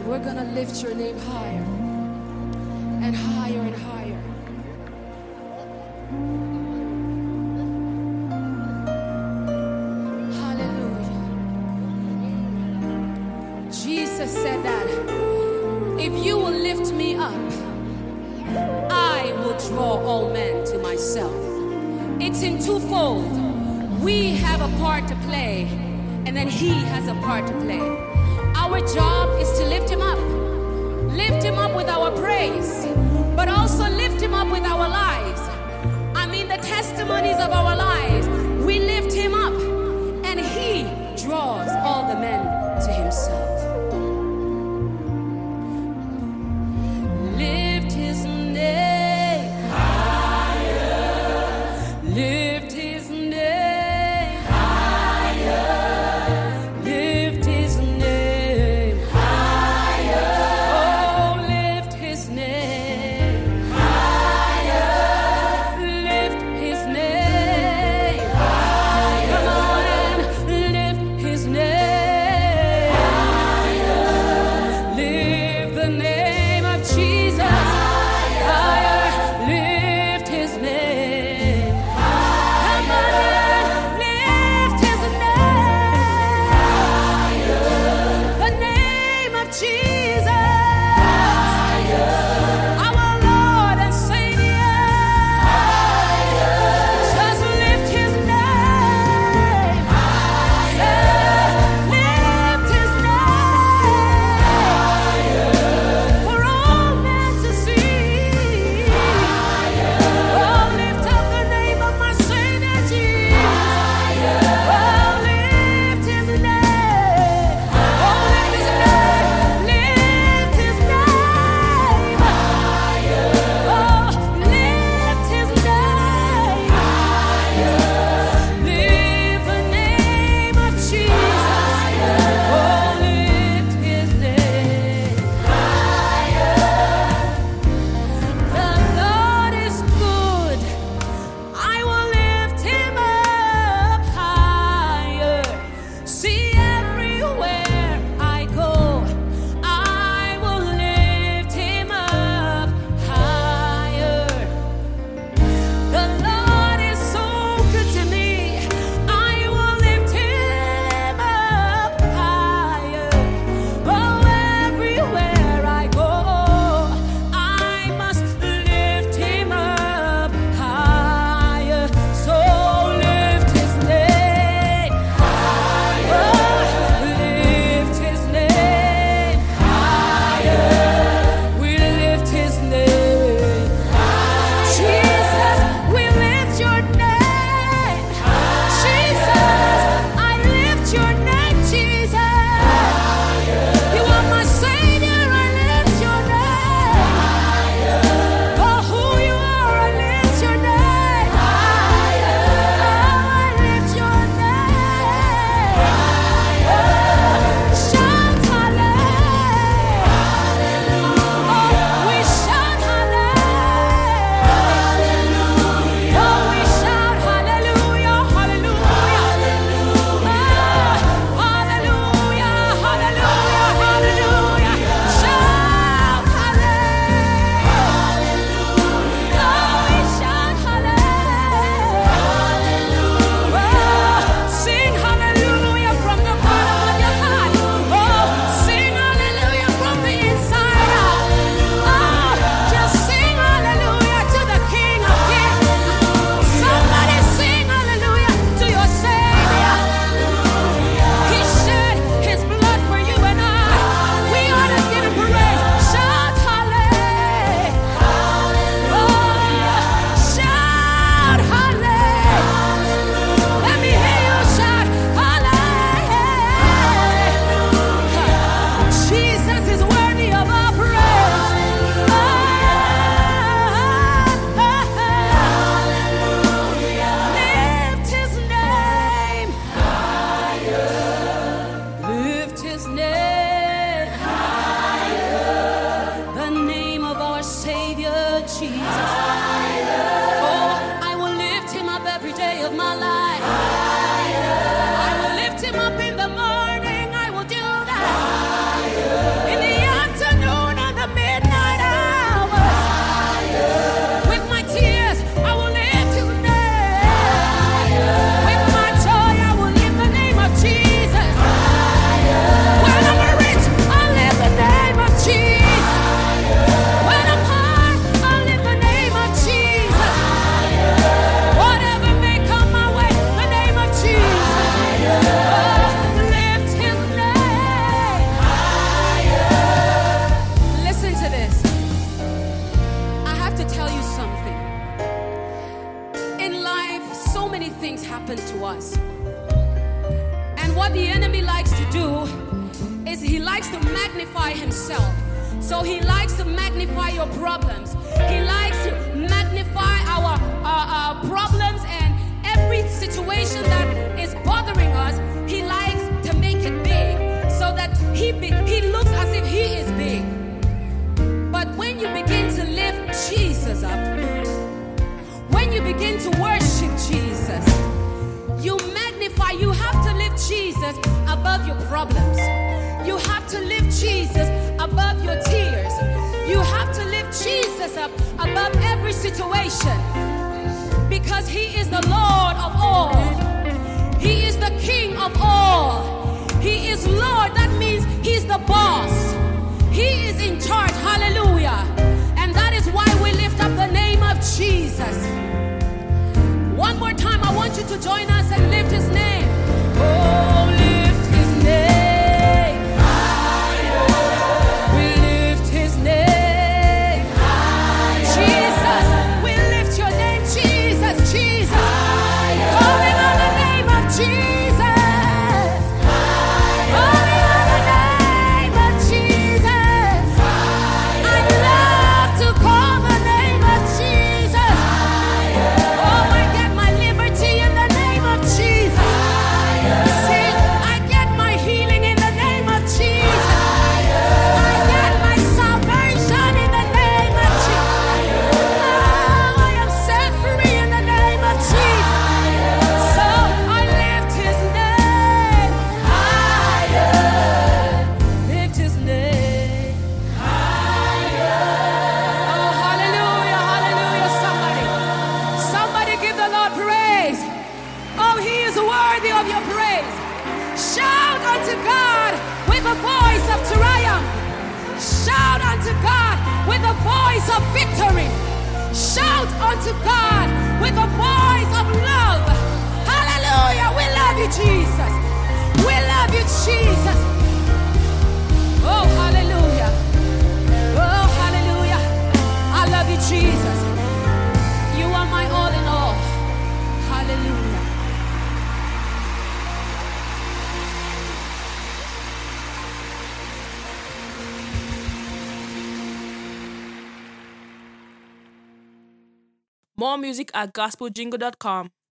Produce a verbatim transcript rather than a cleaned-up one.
We're gonna lift your name higher and higher and higher. Hallelujah. Jesus said that if you will lift me up, I will draw all men to myself. It's in twofold. We have a part to play, and then he has a part to play. Our job is to lift him up. Lift him up with our praise, but also lift him up with our lives. I mean the testimonies of our lives. We lift him up, and he draws all the men to himself. Lift his name higher. Lift his name higher. Lift his name higher. Oh, lift his name higher. Lift his name. So he likes to magnify your problems. He likes to magnify our, our, our problems and every situation that is bothering us. He likes to make it big so that he, be, he looks as if he is big. But when you begin to lift Jesus up, when you begin to worship Jesus, you magnify, you have to lift Jesus above your problems. You have to lift Jesus above your tears. You have to lift Jesus up above every situation, because he is the Lord of all. He is the King of all. He is Lord. That means he's the boss. He is in charge. Hallelujah. And that is why we lift up the name of Jesus. One more time, I want you to join us and lift his name. Oh, lift his name higher. We lift his name higher. Jesus, we lift your name, Jesus, Jesus. Higher. Calling on the name of Jesus. Higher. Calling on the name of Jesus. Higher. I love to call the name of Jesus. Higher. Oh, I get my liberty in the name of Jesus. Higher. See, I get my healing in the name of Jesus. Higher. I get my salvation in the name of Jesus. Oh, I am set free in the name of Jesus. So I lift his name higher. Lift his name higher. Oh, hallelujah, hallelujah, somebody. Somebody give the Lord praise. Oh, he is worthy of your praise. Shout unto God with a voice of triumph. Shout unto God with a voice of victory. Shout unto God with a voice of love. Hallelujah. We love you, Jesus. We love you, Jesus. Oh, hallelujah. Oh, hallelujah. I love you, Jesus. You are my all in all. Hallelujah. More music at gospel jingle dot com.